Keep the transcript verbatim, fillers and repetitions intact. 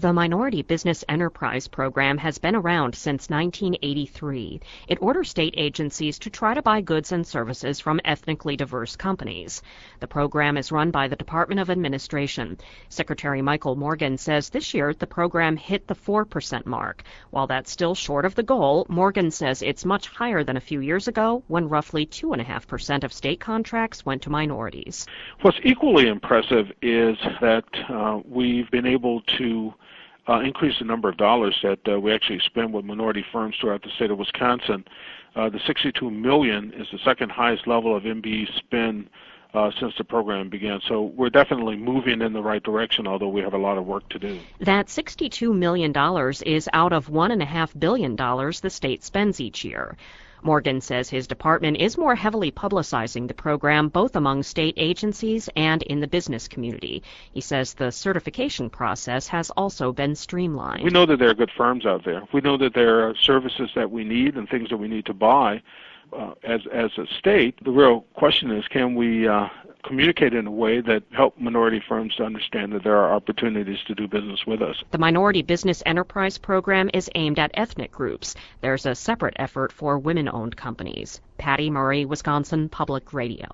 The Minority Business Enterprise Program has been around since nineteen eighty-three. It orders state agencies to try to buy goods and services from ethnically diverse companies. The program is run by the Department of Administration. Secretary Michael Morgan says this year the program hit the four percent mark. While that's still short of the goal, Morgan says it's much higher than a few years ago when roughly two point five percent of state contracts went to minorities. What's equally impressive is that uh, we've been able to Uh, increase the number of dollars that uh, we actually spend with minority firms throughout the state of Wisconsin. Uh, the sixty-two million dollars is the second highest level of M B E spend uh, since the program began. So we're definitely moving in the right direction, although we have a lot of work to do. That sixty-two million dollars is out of one point five billion dollars the state spends each year. Morgan says his department is more heavily publicizing the program both among state agencies and in the business community. He says the certification process has also been streamlined. We know that there are good firms out there. We know that there are services that we need and things that we need to buy. Uh, as, as a state, the real question is, can we uh, communicate in a way that help minority firms to understand that there are opportunities to do business with us? The Minority Business Enterprise Program is aimed at ethnic groups. There's a separate effort for women-owned companies. Patty Murray, Wisconsin Public Radio.